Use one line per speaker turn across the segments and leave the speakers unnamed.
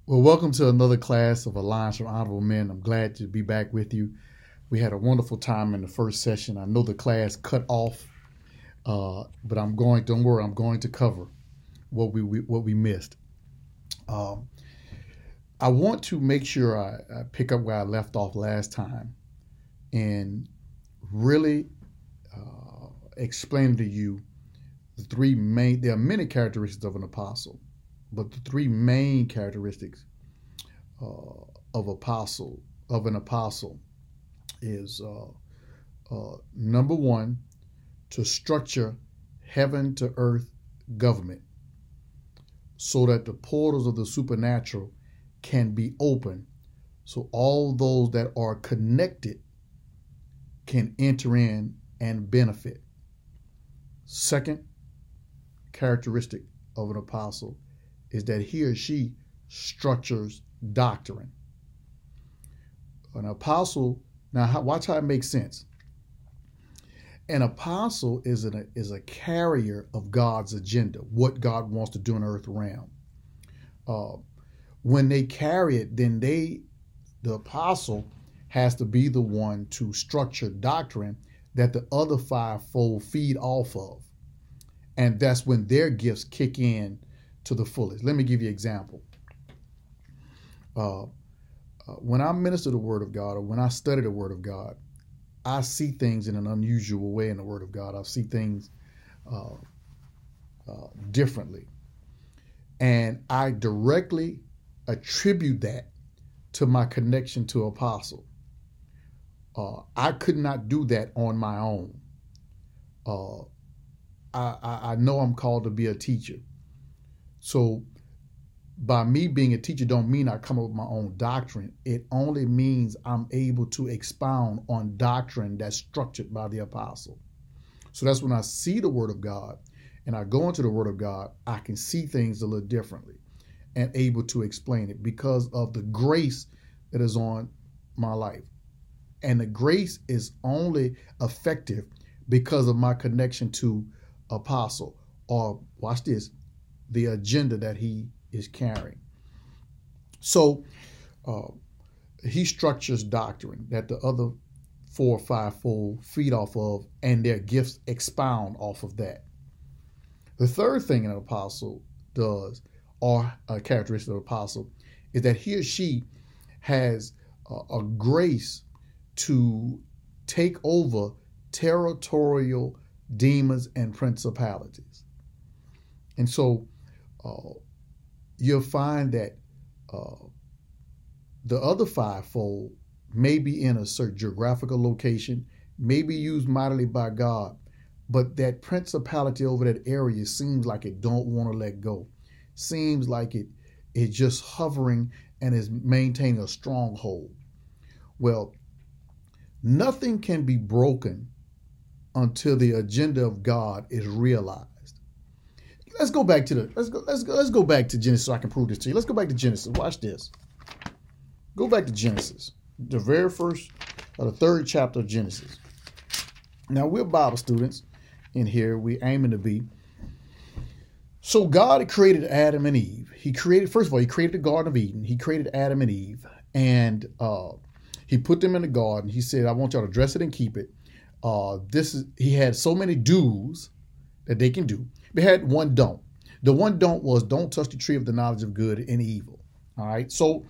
Well, welcome to another class of Alliance for Honorable Men. I'm glad to be back with you. We had a wonderful time in the first session. I know the class cut off, but don't worry, I'm going to cover what we missed. Um, I want to make sure I pick up where I left off last time and really explain to you there are many characteristics of an apostle, but the three main characteristics uh, of an apostle is number one, to structure heaven to earth government so that the portals of the supernatural can be open so all those that are connected can enter in and benefit. Second characteristic of an apostle is that he or she structures doctrine. An apostle, now watch how it makes sense. An apostle is a carrier of God's agenda, what God wants to do in the earth realm. When they carry it, then the apostle has to be the one to structure doctrine that the other fivefold feed off of. And that's when their gifts kick in to the fullest. Let me give you an example. When I minister the Word of God or when I study the Word of God, I see things in an unusual way in the Word of God. I see things differently. And I directly attribute that to my connection to apostle. I could not do that on my own. I know I'm called to be a teacher. So by me being a teacher don't mean I come up with my own doctrine. It only means I'm able to expound on doctrine that's structured by the apostle. So that's when I see the Word of God and I go into the Word of God, I can see things a little differently and able to explain it because of the grace that is on my life. And the grace is only effective because of my connection to apostle, or watch this, the agenda that he is carrying. So he structures doctrine that the other four or fivefold feed off of, and their gifts expound off of that. The third thing an apostle does, or a characteristic of an apostle, is that he or she has a grace to take over territorial demons and principalities. And so you'll find that the other fivefold may be in a certain geographical location, may be used mightily by God, but that principality over that area seems like it don't want to let go. Seems like it is just hovering and is maintaining a stronghold. Well, nothing can be broken until the agenda of God is realized. Let's go back to Genesis so I can prove this to you. Let's go back to Genesis. Watch this. Go back to Genesis, the very first or the third chapter of Genesis. Now we're Bible students in here. We're aiming to be. So God created Adam and Eve. First of all, he created the Garden of Eden. He created Adam and Eve, and he put them in the garden. He said, "I want y'all to dress it and keep it." He had so many do's that they can do. They had one don't. The one don't was don't touch the tree of the knowledge of good and evil. All right. So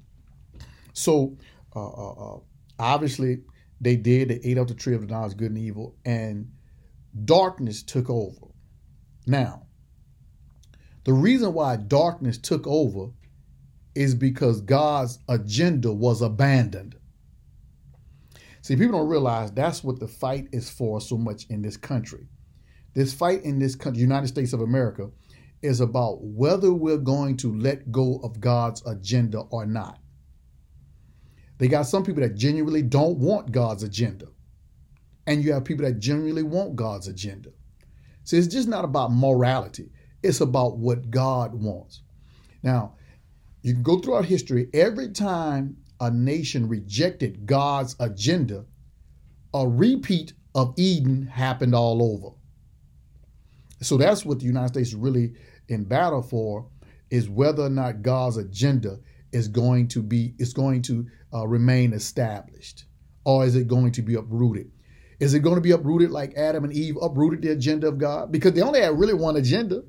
obviously they did. They ate of the tree of the knowledge of good and evil, and darkness took over. Now, the reason why darkness took over is because God's agenda was abandoned. See, people don't realize that's what the fight is for so much in this country. This fight in this country, United States of America, is about whether we're going to let go of God's agenda or not. They got some people that genuinely don't want God's agenda. And you have people that genuinely want God's agenda. So it's just not about morality. It's about what God wants. Now, you can go throughout history. Every time a nation rejected God's agenda, a repeat of Eden happened all over. So that's what the United States is really in battle for, is whether or not God's agenda is going to remain established, or is it going to be uprooted? Is it going to be uprooted like Adam and Eve uprooted the agenda of God? Because they only had really one agenda.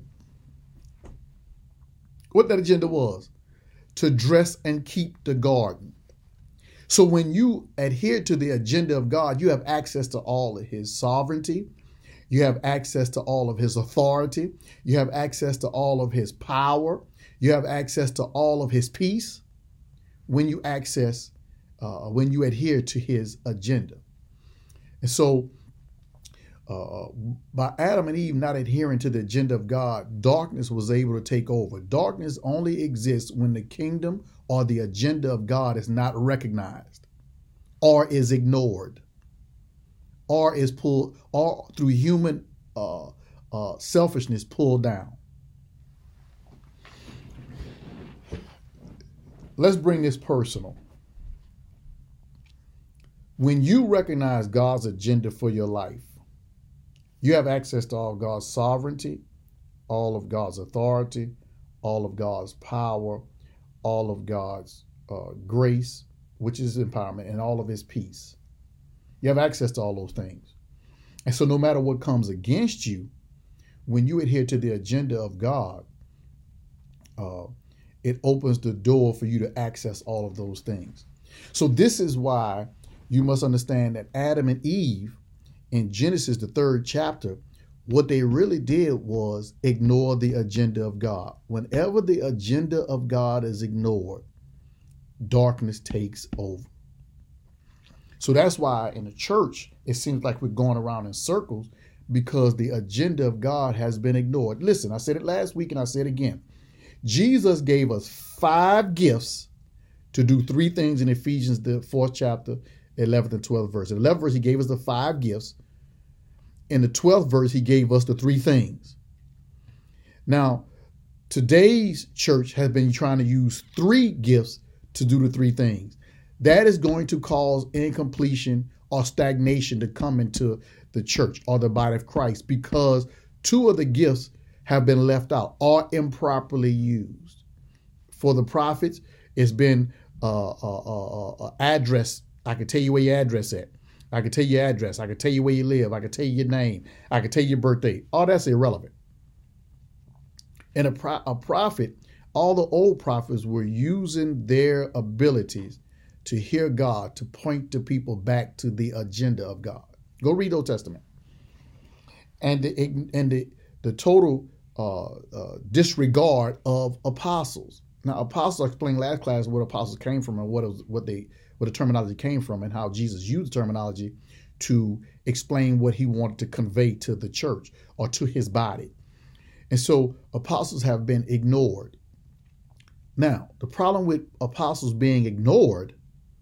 What that agenda was? To dress and keep the garden. So when you adhere to the agenda of God, you have access to all of his sovereignty. You have access to all of his authority. You have access to all of his power. You have access to all of his peace when you adhere to his agenda. And so by Adam and Eve not adhering to the agenda of God, darkness was able to take over. Darkness only exists when the kingdom or the agenda of God is not recognized, or is ignored, or is pulled, or through human selfishness pulled down. Let's bring this personal. When you recognize God's agenda for your life, you have access to all of God's sovereignty, all of God's authority, all of God's power, all of God's grace, which is empowerment, and all of his peace. You have access to all those things. And so no matter what comes against you, when you adhere to the agenda of God, it opens the door for you to access all of those things. So this is why you must understand that Adam and Eve in Genesis, the 3rd chapter, what they really did was ignore the agenda of God. Whenever the agenda of God is ignored, darkness takes over. So that's why in the church, it seems like we're going around in circles, because the agenda of God has been ignored. Listen, I said it last week and I said it again. Jesus gave us 5 gifts to do 3 things in Ephesians, the 4th chapter, 11th and 12th verse. In the 11th verse, he gave us the 5 gifts. In the 12th verse, he gave us the 3 things. Now, today's church has been trying to use 3 gifts to do the 3 things. That is going to cause incompletion or stagnation to come into the church or the body of Christ, because 2 of the gifts have been left out or improperly used. For the prophets, it's been address. I can tell you where your address at. I can tell you your address. I can tell you where you live. I can tell you your name. I can tell you your birthday. All that's irrelevant. And a prophet, all the old prophets were using their abilities to hear God, to point the people back to the agenda of God. Go read Old Testament. And the total disregard of apostles. Now, apostles, I explained last class what apostles came from and what the terminology came from, and how Jesus used the terminology to explain what he wanted to convey to the church or to his body. And so apostles have been ignored. Now, the problem with apostles being ignored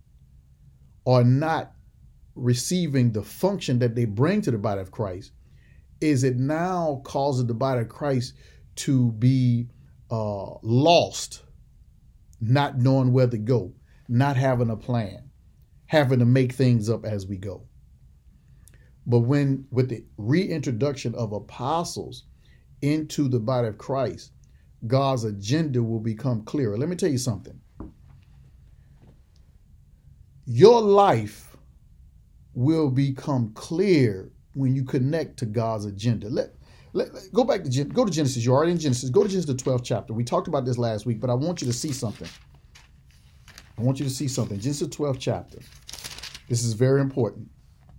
or not receiving the function that they bring to the body of Christ is it now causes the body of Christ to be lost, not knowing where to go, not having a plan, having to make things up as we go. But with the reintroduction of apostles into the body of Christ, God's agenda will become clearer. Let me tell you something. Your life will become clear when you connect to God's agenda. Go back to Genesis. You're already in Genesis. Go to Genesis, the 12th chapter. We talked about this last week, but I want you to see something. Genesis 12th chapter. This is very important.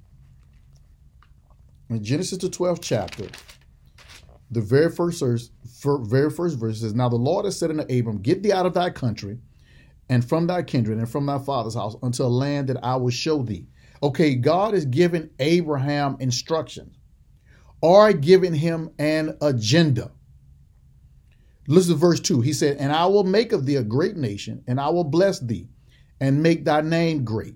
In Genesis the 12th chapter, the very first verse says, "Now the Lord has said unto Abram, Get thee out of thy country, and from thy kindred, and from thy father's house, unto a land that I will show thee." Okay, God is giving Abraham instructions, or giving him an agenda. Listen to verse 2. He said, "And I will make of thee a great nation, and I will bless thee, and make thy name great.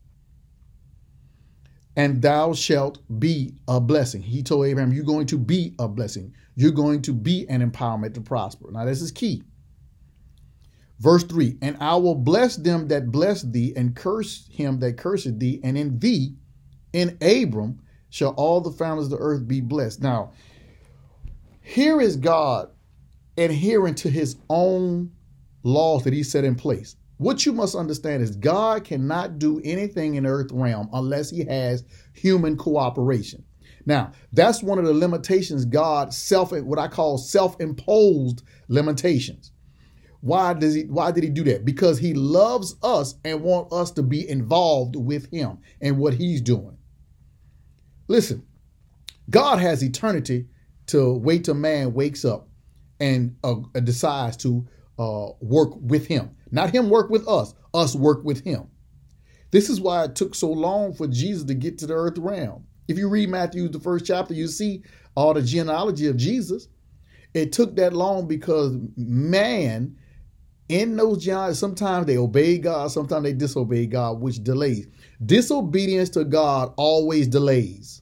And thou shalt be a blessing." He told Abraham, you're going to be a blessing. You're going to be an empowerment to prosper. Now, this is key. Verse 3, "And I will bless them that bless thee, and curse him that curseth thee, and in thee, in Abram, shall all the families of the earth be blessed." Now, here is God adhering to his own laws that he set in place. What you must understand is God cannot do anything in the earth realm unless he has human cooperation. Now, that's one of the limitations God what I call self-imposed limitations. Why did he do that? Because he loves us and wants us to be involved with him and what he's doing. Listen, God has eternity to wait till man wakes up and decides to work with him. Not him work with us work with him. This is why it took so long for Jesus to get to the earth realm. If you read Matthew, the first chapter, you see all the genealogy of Jesus. It took that long because man, in those genealogies, sometimes they obey God, sometimes they disobey God, which delays. Disobedience to God always delays.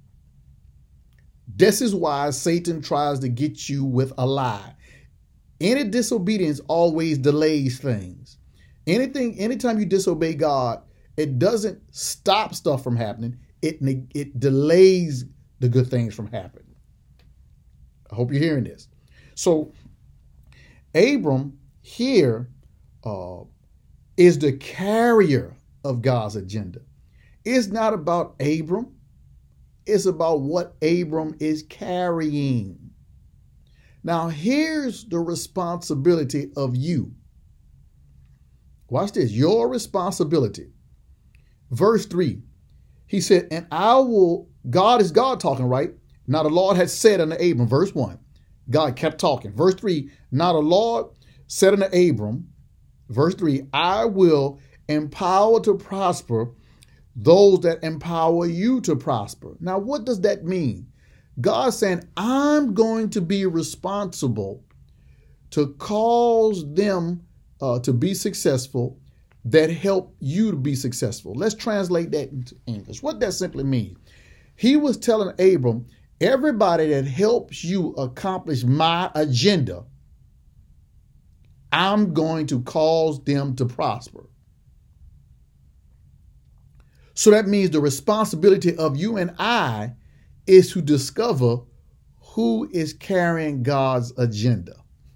This is why Satan tries to get you with a lie. Any disobedience always delays things. Anytime you disobey God, it doesn't stop stuff from happening. It delays the good things from happening. I hope you're hearing this. So Abram here is the carrier of God's agenda. It's not about Abram. It's about what Abram is carrying. Now, here's the responsibility of you. Watch this. Your responsibility. Verse 3. He said, and I will, God is God talking, right? Now the Lord had said unto Abram, verse 1. God kept talking. Verse 3. Now the Lord said unto Abram, verse 3, I will empower to prosper those that empower you to prosper. Now, what does that mean? God saying, I'm going to be responsible to cause them to be successful that help you to be successful. Let's translate that into English. What that simply means. He was telling Abram, everybody that helps you accomplish my agenda, I'm going to cause them to prosper. So that means the responsibility of you and I is to discover who is carrying God's agenda.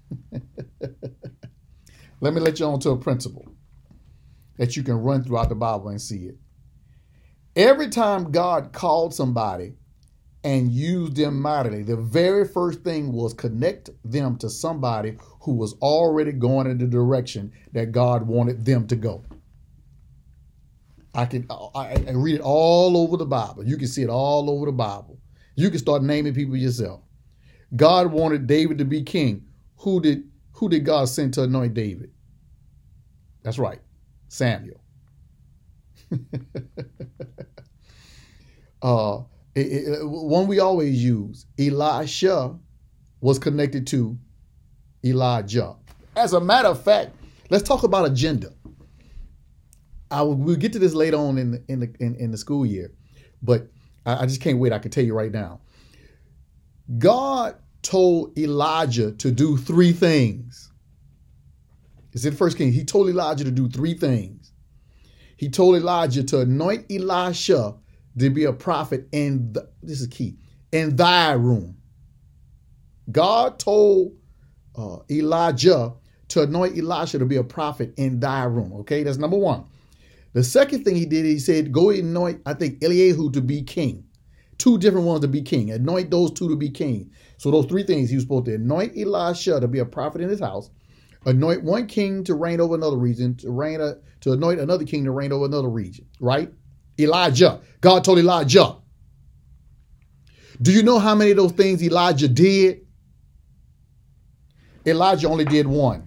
Let me let you on to a principle that you can run throughout the Bible and see it. Every time God called somebody and used them mightily, the very first thing was connect them to somebody who was already going in the direction that God wanted them to go. I read it all over the Bible. You can see it all over the Bible. You can start naming people yourself. God wanted David to be king. Who did God send to anoint David? That's right, Samuel. One we always use, Elisha was connected to Elijah. As a matter of fact, let's talk about agenda. We'll get to this later on in the school year, but I just can't wait. I can tell you right now. God told Elijah to do three things. It's in 1 Kings. He told Elijah to do three things. He told Elijah to anoint Elisha to be a prophet this is key, in thy room. God told Elijah to anoint Elisha to be a prophet in thy room. Okay, that's number one. The second thing he did, he said, go anoint, I think, Eliyahu to be king. Two different ones to be king. Anoint those two to be king. So those three things, he was supposed to anoint Elisha to be a prophet in his house, anoint one king to reign over another region, to anoint another king to reign over another region, right? Elijah. God told Elijah. Do you know how many of those things Elijah did? Elijah only did one.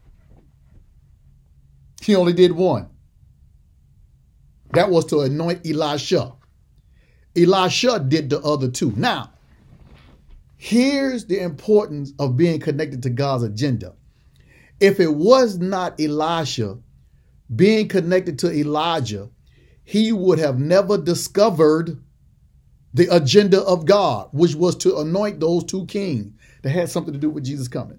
He only did one. That was to anoint Elisha. Elisha did the other two. Now, here's the importance of being connected to God's agenda. If it was not Elisha being connected to Elijah, he would have never discovered the agenda of God, which was to anoint those two kings that had something to do with Jesus coming.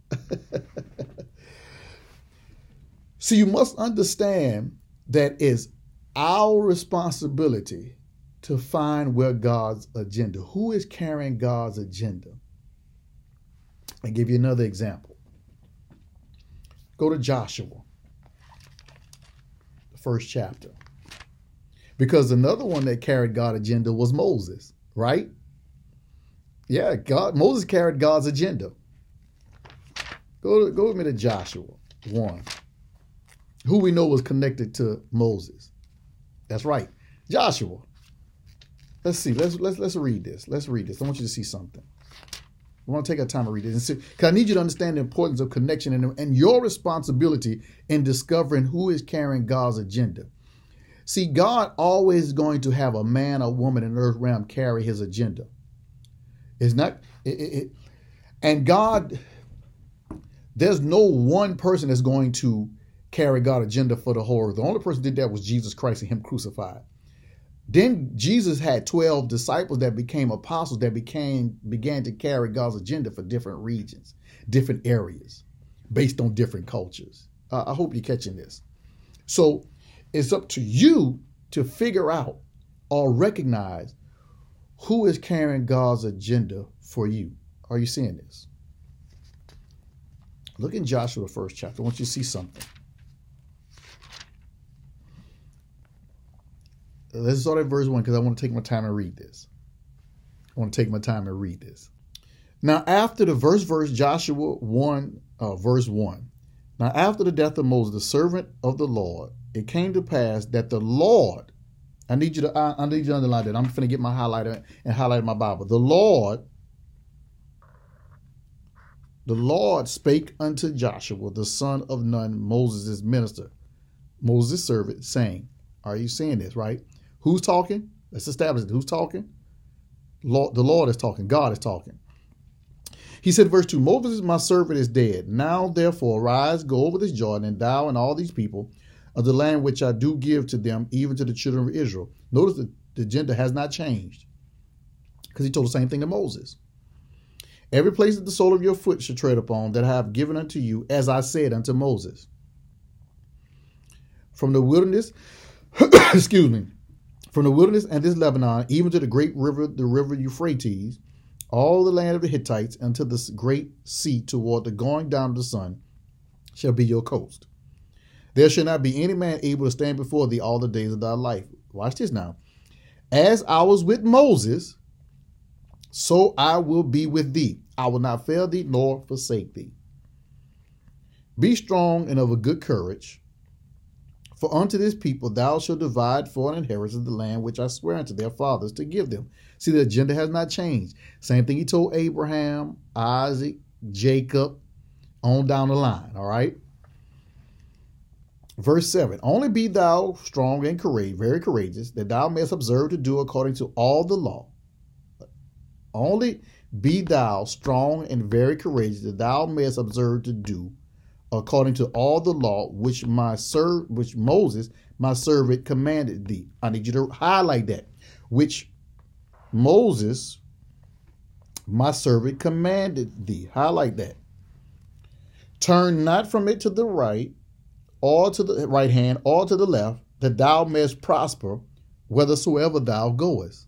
So you must understand that it's our responsibility to find where God's agenda, who is carrying God's agenda. I'll give you another example. Go to Joshua, the first chapter. Because another one that carried God's agenda was Moses, right? Yeah, Moses carried God's agenda. Go with me to Joshua 1. Who we know was connected to Moses. That's right, Joshua. Let's see. Let's read this. Let's read this. I want you to see something. I want to take our time to read this. Because I need you to understand the importance of connection and your responsibility in discovering who is carrying God's agenda. See, God always is going to have a man or woman in the earth realm carry his agenda. It's not, and God, there's no one person that's going to carry God's agenda for the whole earth. The only person who did that was Jesus Christ and him crucified. Then Jesus had 12 disciples that became apostles that began to carry God's agenda for different regions, different areas, based on different cultures. I hope you're catching this. So it's up to you to figure out or recognize who is carrying God's agenda for you. Are you seeing this? Look in Joshua first chapter. I want you to see something. Let's start at verse 1 because I want to take my time and read this. Now, after the verse, Joshua 1, verse 1. Now, after the death of Moses, the servant of the Lord, it came to pass that the Lord, I need you to underline that. I'm going to get my highlighter and highlight my Bible. The Lord spake unto Joshua, the son of Nun, Moses' minister, Moses' servant, saying, are you seeing this, right? Who's talking? Let's establish it. Who's talking? The Lord is talking. God is talking. He said, verse 2, Moses, my servant, is dead. Now, therefore, arise, go over this Jordan, and thou and all these people of the land which I do give to them, even to the children of Israel. Notice that the agenda has not changed because he told the same thing to Moses. Every place that the sole of your foot should tread upon that I have given unto you, as I said unto Moses. From the wilderness, from the wilderness and this Lebanon, even to the great river, the river Euphrates, all the land of the Hittites, unto the great sea toward the going down of the sun, shall be your coast. There shall not be any man able to stand before thee all the days of thy life. Watch this now. As I was with Moses, so I will be with thee. I will not fail thee nor forsake thee. Be strong and of a good courage. For unto this people thou shalt divide for an inheritance the land which I swear unto their fathers to give them. See, the agenda has not changed. Same thing he told Abraham, Isaac, Jacob, on down the line, all right? Verse 7, only be thou strong and very courageous, that thou mayest observe to do according to all the law. Only be thou strong and very courageous, that thou mayest observe to do according to all the law which Moses, my servant, commanded thee. I need you to highlight that. Which Moses, my servant, commanded thee. Highlight that. Turn not from it to the right, or to the right hand, or to the left, that thou mayest prosper whithersoever thou goest.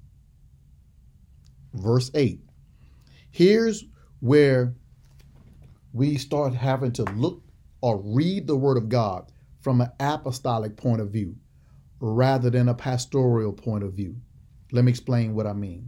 Verse 8. Here's where we start having to look or read the word of God from an apostolic point of view rather than a pastoral point of view. Let me explain what I mean.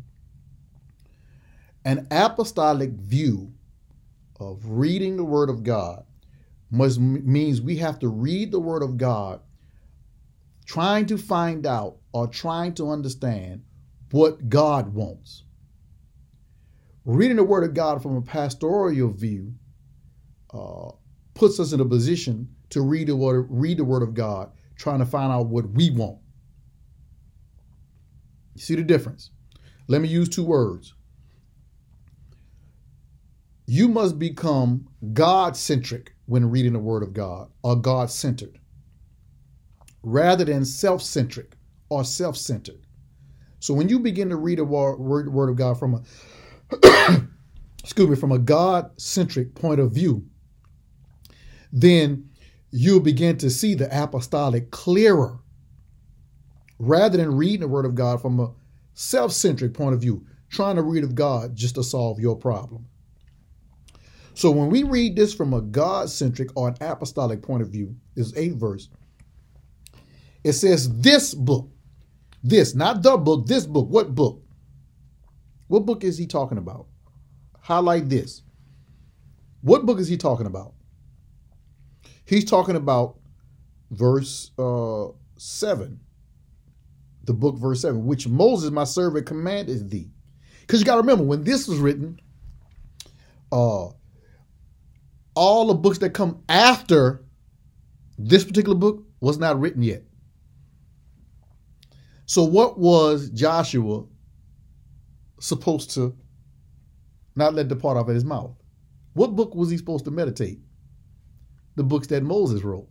An apostolic view of reading the word of God means we have to read the word of God trying to find out or trying to understand what God wants. Reading the word of God from a pastoral view puts us in a position to read the word of God, trying to find out what we want. You see the difference? Let me use two words. You must become God-centric when reading the word of God, or God-centered, rather than self-centric or self-centered. So when you begin to read the word of God from a God-centric point of view, then you'll begin to see the apostolic clearer rather than reading the word of God from a self-centric point of view, trying to read of God just to solve your problem. So when we read this from a God-centric or an apostolic point of view, this 8th verse, it says this book, this, not the book, this book. What book? What book is he talking about? Highlight this. What book is he talking about? He's talking about verse 7. The book, verse 7, which Moses, my servant, commanded thee. Because you got to remember, when this was written, all the books that come after this particular book was not written yet. So what was Joshua supposed to not let depart out of his mouth? What book was he supposed to meditate? The books that Moses wrote.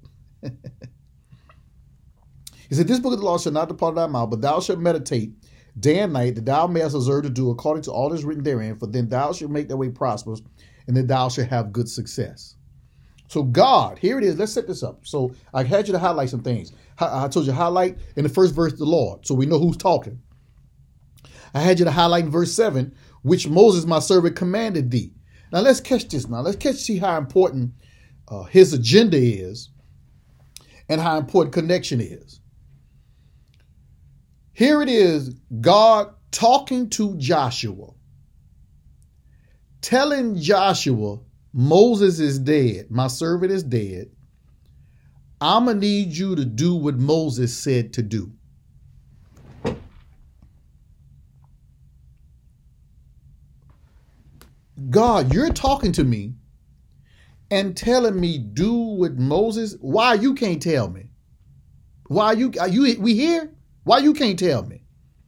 He said, this book of the law shall not depart out of thy mouth, but thou shalt meditate day and night, that thou mayest observe to do according to all that is written therein, for then thou shalt make thy way prosperous, and then thou shalt have good success. So God, here it is. Let's set this up. So I had you to highlight some things. I told you to highlight in the first verse the Lord, so we know who's talking. I had you to highlight in verse 7, which Moses, my servant, commanded thee. Now let's catch this now. See how important his agenda is and how important connection is. Here it is, God talking to Joshua, telling Joshua, Moses is dead. My servant is dead. I'm going to need you to do what Moses said to do. God, you're talking to me and telling me do what Moses. Why you can't tell me? Why we here? Why you can't tell me?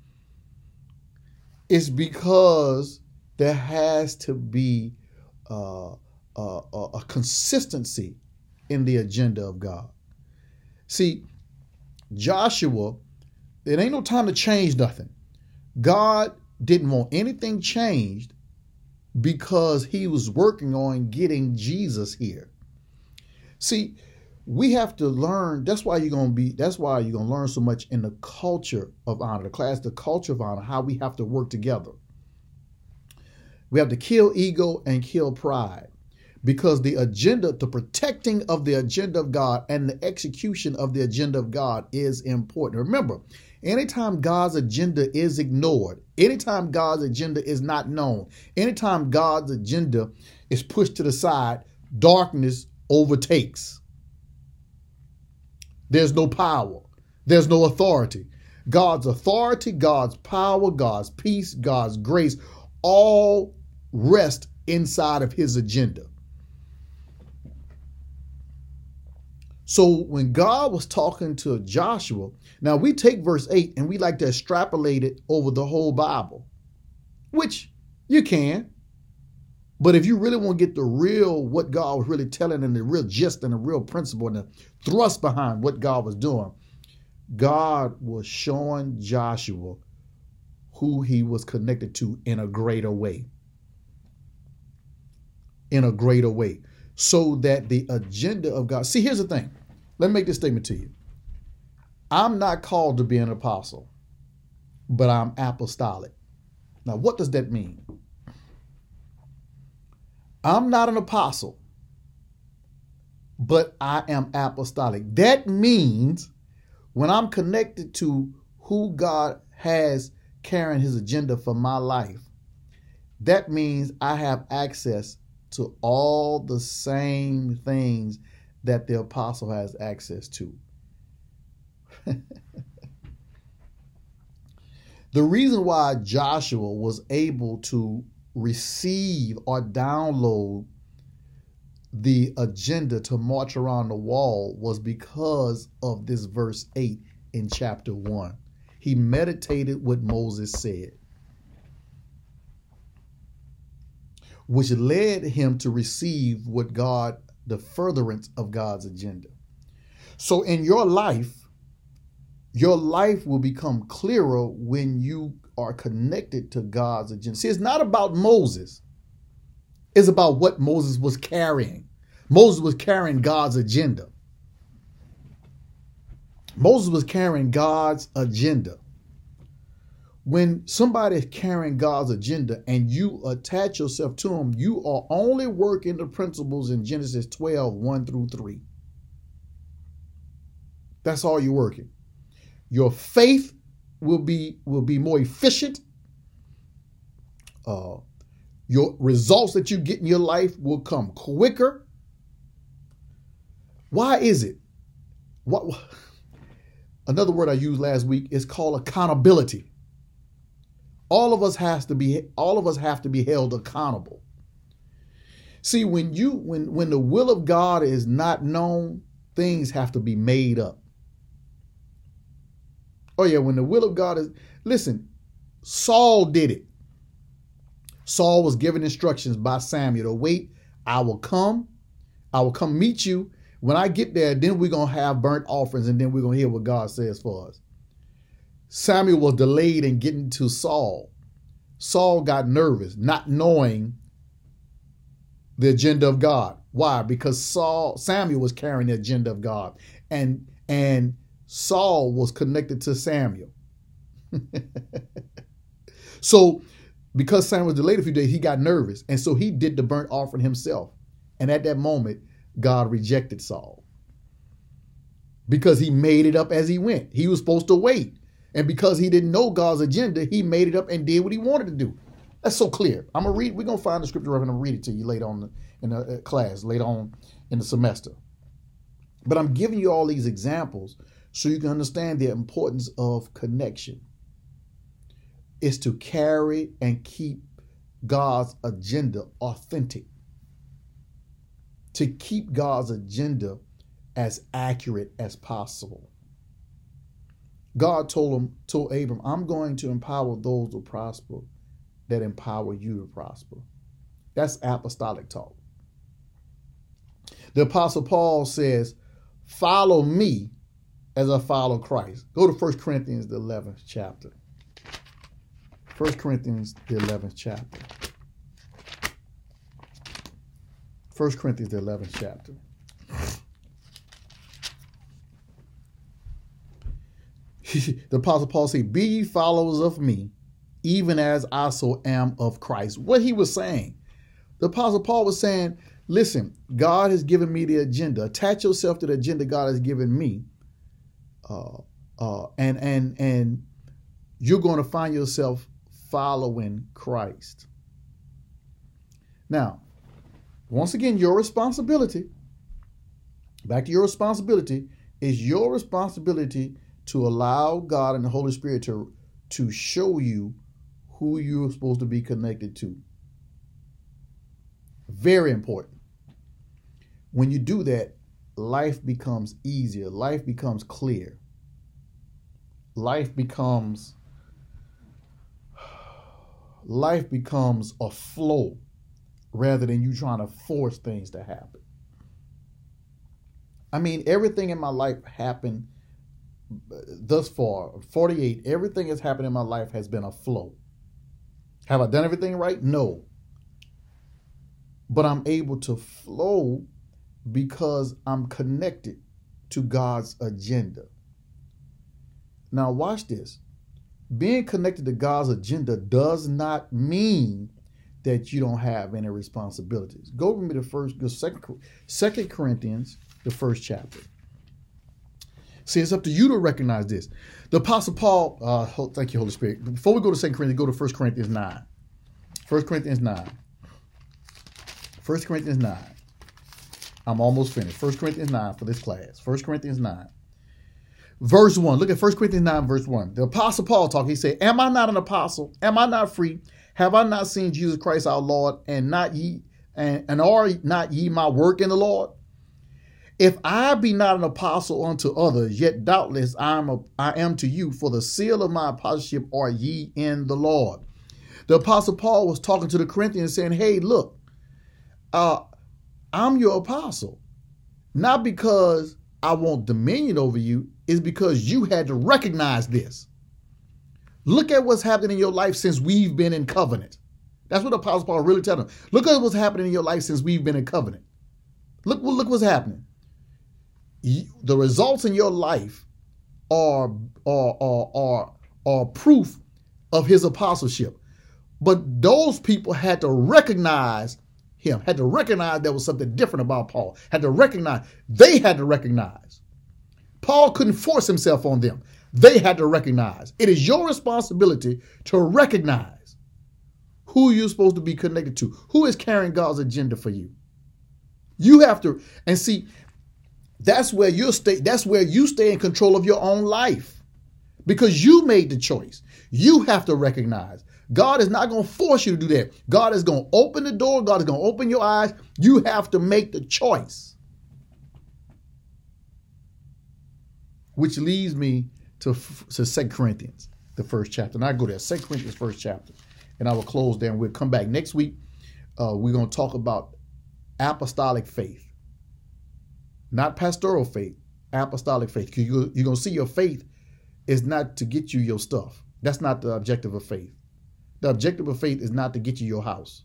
It's because there has to be a consistency in the agenda of God. See, Joshua, it ain't no time to change nothing. God didn't want anything changed because he was working on getting Jesus here. See, we have to learn. That's why you're going to learn so much in the culture of honor, the culture of honor, how we have to work together. We have to kill ego and kill pride, because the protecting of the agenda of God and the execution of the agenda of God is important. Remember, anytime God's agenda is ignored, anytime God's agenda is not known, anytime God's agenda is pushed to the side, darkness overtakes. There's no power. There's no authority. God's authority, God's power, God's peace, God's grace, all rest inside of his agenda. So when God was talking to Joshua, now we take verse 8 and we like to extrapolate it over the whole Bible, which you can. But if you really want to get the real, what God was really telling, and the real gist and the real principle and the thrust behind what God was doing, God was showing Joshua who he was connected to in a greater way. In a greater way. So that the agenda of God. See, here's the thing. Let me make this statement to you. I'm not called to be an apostle, but I'm apostolic. Now, what does that mean? I'm not an apostle, but I am apostolic. That means when I'm connected to who God has carrying his agenda for my life, that means I have access to all the same things that the apostle has access to. The reason why Joshua was able to receive or download the agenda to march around the wall was because of this verse 8 in chapter 1. He meditated what Moses said, which led him to receive what God, the furtherance of God's agenda. So in your life will become clearer when you are connected to God's agenda. See, it's not about Moses. It's about what Moses was carrying. Moses was carrying God's agenda. Moses was carrying God's agenda. When somebody is carrying God's agenda and you attach yourself to them, you are only working the principles in Genesis 12, 1 through 3. That's all you're working. Your faith will be more efficient. Your results that you get in your life will come quicker. Why is it? Another word I used last week is called accountability. All of us have to be held accountable. See, when the will of God is not known, things have to be made up. Oh yeah, when the will of God is, listen, Saul did it. Saul was given instructions by Samuel to wait. I will come meet you. When I get there, then we're going to have burnt offerings, and then we're going to hear what God says for us. Samuel was delayed in getting to Saul. Saul got nervous, not knowing the agenda of God. Why? Because Samuel was carrying the agenda of God, and Saul was connected to Samuel. So because Samuel was delayed a few days, he got nervous, and so he did the burnt offering himself. And at that moment, God rejected Saul because he made it up as he went. He was supposed to wait. And because he didn't know God's agenda, he made it up and did what he wanted to do. That's so clear. We're going to find the scripture. I'm going to read it to you later on in the class, later on in the semester. But I'm giving you all these examples so you can understand the importance of connection. It's to carry and keep God's agenda authentic. To keep God's agenda as accurate as possible. God told Abram, I'm going to empower those who prosper that empower you to prosper. That's apostolic talk. The Apostle Paul says, follow me as I follow Christ. Go to 1 Corinthians, the 11th chapter. 1 Corinthians, the 11th chapter. 1 Corinthians, the 11th chapter. The Apostle Paul said, be ye followers of me, even as I so am of Christ. What he was saying, the Apostle Paul was saying, listen, God has given me the agenda. Attach yourself to the agenda God has given me. And you're going to find yourself following Christ. Now, once again, your responsibility, back to your responsibility, is your responsibility to allow God and the Holy Spirit to show you who you're supposed to be connected to. Very important. When you do that, life becomes easier. Life becomes clear. Life becomes a flow rather than you trying to force things to happen. I mean, everything in my life happened thus far, 48, everything that's happened in my life has been a flow. Have I done everything right? No. But I'm able to flow because I'm connected to God's agenda. Now watch this. Being connected to God's agenda does not mean that you don't have any responsibilities. Go with me to 2 Corinthians, the 1st chapter. See, it's up to you to recognize this. The Apostle Paul, thank you, Holy Spirit. Before we go to 2 Corinthians, go to 1 Corinthians 9. 1 Corinthians 9. 1 Corinthians 9. I'm almost finished. 1 Corinthians 9 for this class. 1 Corinthians 9. Verse 1. Look at 1 Corinthians 9, verse 1. The Apostle Paul talking. He said, am I not an apostle? Am I not free? Have I not seen Jesus Christ our Lord, and not ye, and are not ye my work in the Lord? If I be not an apostle unto others, yet doubtless I am to you, for the seal of my apostleship are ye in the Lord. The Apostle Paul was talking to the Corinthians saying, hey, look, I'm your apostle. Not because I want dominion over you, it's because you had to recognize this. Look at what's happening in your life since we've been in covenant. That's what the Apostle Paul really telling them. Look at what's happening in your life since we've been in covenant. Look what's happening. The results in your life are proof of his apostleship. But those people had to recognize him, had to recognize there was something different about Paul, they had to recognize. Paul couldn't force himself on them. They had to recognize. It is your responsibility to recognize who you're supposed to be connected to, who is carrying God's agenda for you. You have to, and see, that's where you stay in control of your own life, because you made the choice. You have to recognize. God is not going to force you to do that. God is going to open the door. God is going to open your eyes. You have to make the choice. Which leads me to 2 Corinthians, the first chapter. And I go there, 2 Corinthians, first chapter. And I will close there, and we'll come back next week. We're going to talk about apostolic faith. Not pastoral faith, apostolic faith. Because you're going to see your faith is not to get you your stuff. That's not the objective of faith. The objective of faith is not to get you your house.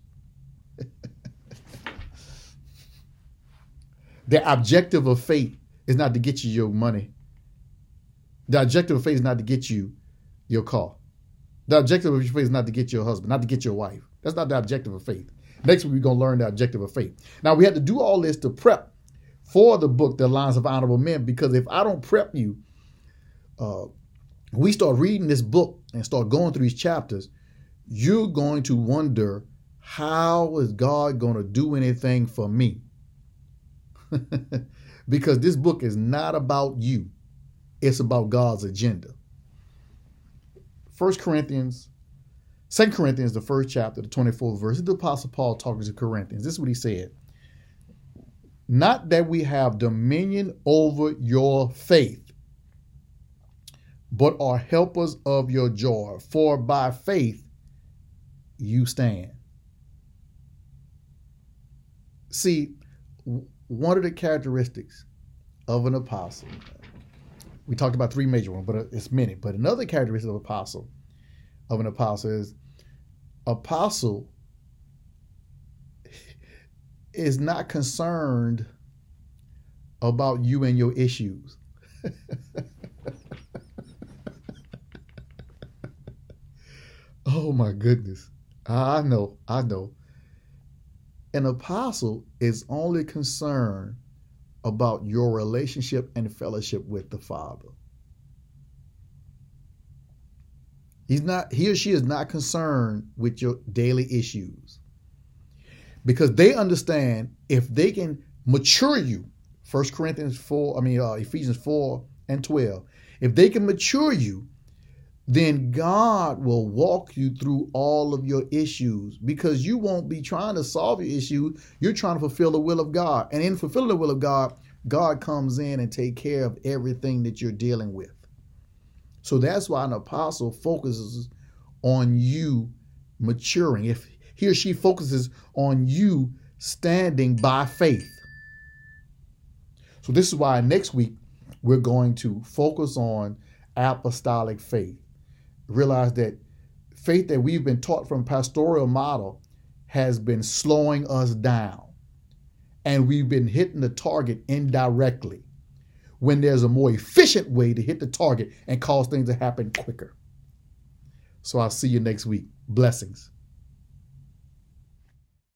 The objective of faith is not to get you your money. The objective of faith is not to get you your car. The objective of your faith is not to get your husband, not to get your wife. That's not the objective of faith. Next week, we're going to learn the objective of faith. Now, we had to do all this to prep for the book, The Lines of Honorable Men, because if I don't prep you, we start reading this book and start going through these chapters, you're going to wonder, how is God going to do anything for me? Because this book is not about you. It's about God's agenda. 2 Corinthians, the first chapter, the 24th verse. The Apostle Paul talking to Corinthians. This is what he said. Not that we have dominion over your faith, but are helpers of your joy. For by faith you stand. See, one of the characteristics of an apostle, we talked about three major ones, but it's many. But another characteristic of an apostle is apostle is not concerned about you and your issues. Oh my goodness. I know. An apostle is only concerned about your relationship and fellowship with the Father. He or she is not concerned with your daily issues, because they understand if they can mature you, Ephesians 4 and 12, if they can mature you, then God will walk you through all of your issues, because you won't be trying to solve your issue. You're trying to fulfill the will of God. And in fulfilling the will of God, God comes in and take care of everything that you're dealing with. So that's why an apostle focuses on you maturing. If he or she focuses on you standing by faith. So this is why next week we're going to focus on apostolic faith. Realize that faith that we've been taught from pastoral model has been slowing us down, and we've been hitting the target indirectly when there's a more efficient way to hit the target and cause things to happen quicker. So I'll see you next week. Blessings.